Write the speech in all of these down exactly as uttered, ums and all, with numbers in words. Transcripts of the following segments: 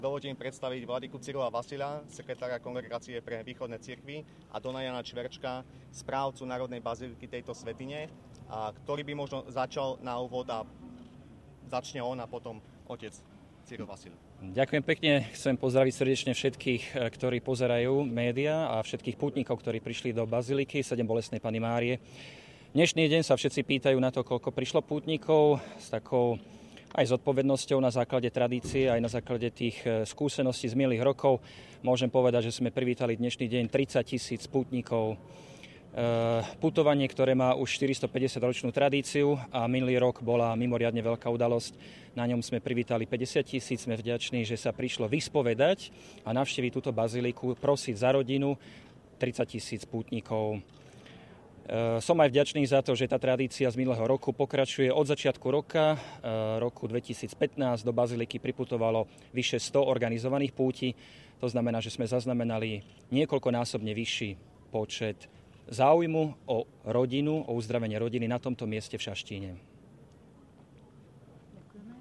Dovolte mi predstaviť vladyku Cyrila Vasila, sekretára Kongregácie pre východné cirkvi, a dona Jana Čverčka, správcu Národnej baziliky tejto svätyne, a ktorý by možno začal na úvod a začne on a potom otec Cyril Vasil. Ďakujem pekne. Chcem pozdraviť srdečne všetkých, ktorí pozerajú médiá a všetkých pútnikov, ktorí prišli do baziliky sedem bolestnej Panny Márie. Dnešný deň sa všetci pýtajú na to, koľko prišlo pútnikov, s takou aj zodpovednosťou na základe tradície, aj na základe tých skúseností z minulých rokov. Môžem povedať, že sme privítali dnešný deň tridsať tisíc pútnikov. Putovanie, ktoré má už štyristopäťdesiatročnú tradíciu a minulý rok bola mimoriadne veľká udalosť. Na ňom sme privítali päťdesiat tisíc. Sme vďační, že sa prišlo vyspovedať a navštíviť túto baziliku, prosiť za rodinu tridsať tisíc pútnikov. Som aj vďačný za to, že tá tradícia z minulého roku pokračuje. Od začiatku roka, roku dvetisícpätnásť, do baziliky priputovalo vyše sto organizovaných púti. To znamená, že sme zaznamenali niekoľkonásobne vyšší počet záujmu o rodinu, o uzdravenie rodiny na tomto mieste v Šaštíne. Ďakujeme.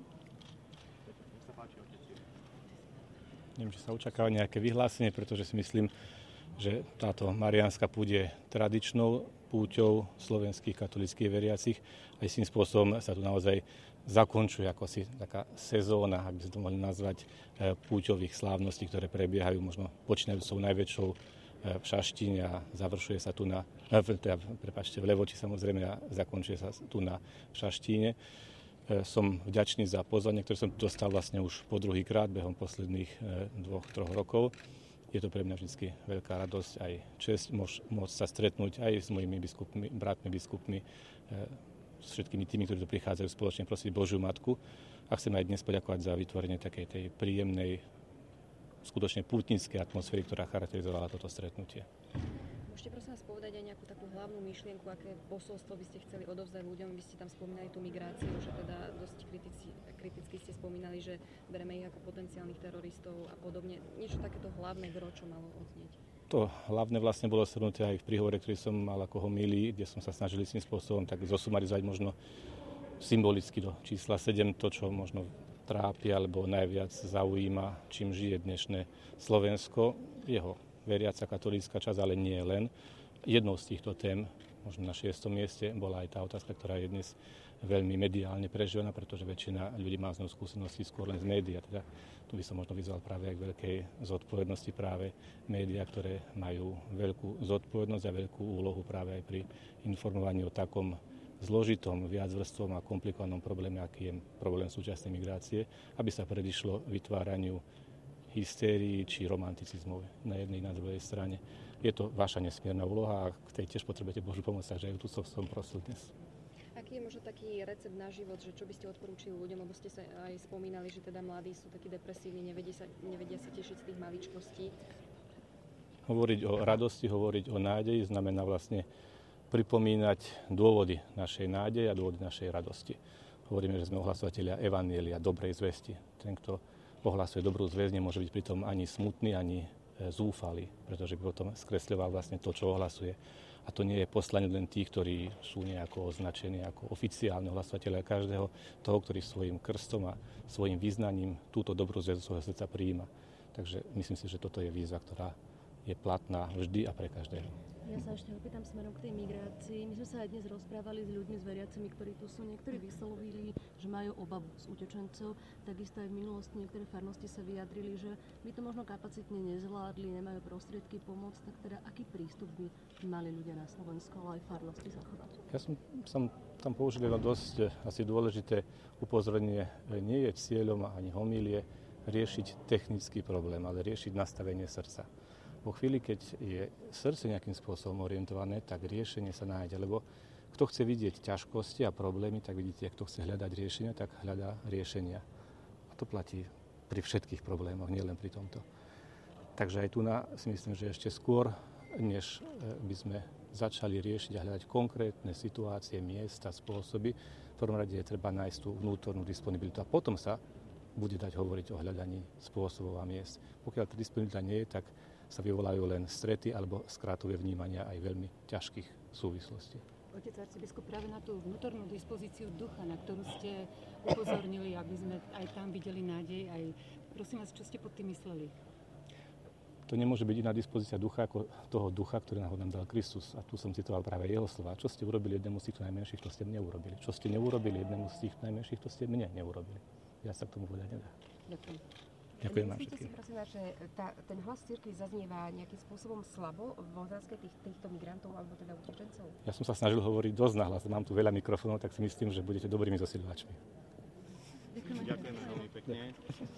Neviem, či sa očakáva nejaké vyhlásenie, pretože si myslím, že táto mariánska púť je tradičnou púťou slovenských katolíckych veriacich a istým spôsobom sa tu naozaj zakončuje ako si taká sezóna, ak by sme to mohli nazvať, púťových slávností, ktoré prebiehajú možno počínajúcou najväčšou v Šaštíne a završuje sa tu na, teda, prepáčte, v Levoči samozrejme a zakončuje sa tu na Šaštíne. Som vďačný za pozvanie, ktoré som dostal vlastne už po druhý krát behom posledných dvoch, troch rokov. Je to pre mňa vždy veľká radosť aj česť môcť sa stretnúť aj s mojimi biskupmi, bratmi biskupmi, s všetkými tými, ktorí tu prichádzajú spoločne prosiť Božiu Matku. A chcem aj dnes poďakovať za vytvorenie takej tej príjemnej, skutočne pútnickej atmosféry, ktorá charakterizovala toto stretnutie. Môžete prosím vás povedať aj nejakú takú hlavnú myšlienku, aké posolstvo by ste chceli odovzdať ľuďom? Vy ste tam spomínali tú migráciu, že teda dosť kritici, kriticky ste spomínali, že bereme ich ako potenciálnych teroristov a podobne. Niečo takéto hlavné gro, čo malo odznieť? To hlavné vlastne bolo shrnuté aj v príhovore, ktorý som mal ako homílii, kde som sa snažil istým spôsobom tak zosumarizovať možno symbolicky do čísla sedem to, čo možno trápi alebo najviac zaujíma, čím žije dnešné Slovensko, jeho veriaca katolícka časť, ale nie len. Jednou z týchto tém, možno na šiestom mieste, bola aj tá otázka, ktorá je dnes veľmi mediálne prežívaná, pretože väčšina ľudí má z ňou skúsenosti skôr len z médiá. Teda tu by som možno vyzval práve aj k veľkej zodpovednosti práve médiá, ktoré majú veľkú zodpovednosť a veľkú úlohu práve aj pri informovaní o takom zložitom, viacvrstvom a komplikovanom probléme, aký je problém súčasnej migrácie, aby sa predišlo vytváraniu hystérii či romanticizmov na jednej na druhej strane. Je to vaša nesmierna úloha a k tej tiež potrebujete Božiu pomoc, takže aj tu som prosil dnes. Aký je možno taký recept na život, že čo by ste odporúčili ľuďom, lebo ste sa aj spomínali, že teda mladí sú takí depresívni, nevedia sa, nevedia sa tešiť z tých maličkostí? Hovoriť o radosti, hovoriť o nádeji znamená vlastne pripomínať dôvody našej nádeje a dôvody našej radosti. Hovoríme, že sme ohlasovatelia evanjelia, dobrej zvesti. Ten, kto ohlasuje dobrú zvesť, nemôže byť pritom ani smutný, ani zúfalý, pretože by potom skresľoval vlastne to, čo ohlasuje. A to nie je poslanie len tých, ktorí sú nejako označení ako oficiálne ohlasovateľia každého, toho, ktorý svojim krstom a svojim vyznaním túto dobrú zvesť svojho srdca prijíma. Takže myslím si, že toto je výzva, ktorá je platná vždy a pre každého. Ja sa ešte opýtam smerom k tej migrácii. My sme sa aj dnes rozprávali s ľuďmi, s veriacimi, ktorí tu sú. Niektorí vyslovili, že majú obavu z utečencov. Takisto aj v minulosti niektoré farnosti sa vyjadrili, že by to možno kapacitne nezvládli, nemajú prostriedky pomôcť. Tak teda aký prístup by mali ľudia na Slovensku, ale aj farnosti zachovať? Ja som, som tam použil jedno dosť asi dôležité upozornenie. Nie je cieľom ani homílie riešiť technický problém, ale riešiť nastavenie srdca. Vo chvíli, keď je srdce nejakým spôsobom orientované, tak riešenie sa nájde. Lebo kto chce vidieť ťažkosti a problémy, tak vidíte, kto chce hľadať riešenia, tak hľadá riešenia. A to platí pri všetkých problémoch, nielen pri tomto. Takže aj tu na, si myslím, že ešte skôr, než by sme začali riešiť a hľadať konkrétne situácie, miesta, spôsoby, v prvom rade je treba nájsť tú vnútornú disponibilitu. A potom sa bude dať hovoriť o hľadaní spôsobov a miest. Pokiaľ tá disponibilita nie je, tak sa vyvolajú len strety alebo skrátové vnímania aj veľmi ťažkých súvislostí. Otec arcibiskup, práve na tú vnútornú dispozíciu ducha, na ktorú ste upozornili, aby sme aj tam videli nádej, aj Prosím vás, čo ste pod tým mysleli? To nemôže byť iná dispozícia ducha ako toho ducha, ktorý nám dal Kristus. A tu som citoval práve jeho slova. Čo ste urobili jednému z týchto najmenších, to ste mne urobili. Čo ste neurobili jednému z tých najmenších, to ste mne neurobili. Ja sa k tomu povedať nedá. Ďakujem. Ďakujem vám Myslíte si, všetkým. prosím vás, že tá, ten hlas cirkvi zaznieva nejakým spôsobom slabo v otázke tých, týchto migrantov alebo teda utečencov? Ja som sa snažil hovoriť dosť nahlas. Mám tu veľa mikrofónov, tak si myslím, že budete dobrými zasiedľovačmi. Ďakujeme veľmi pekne.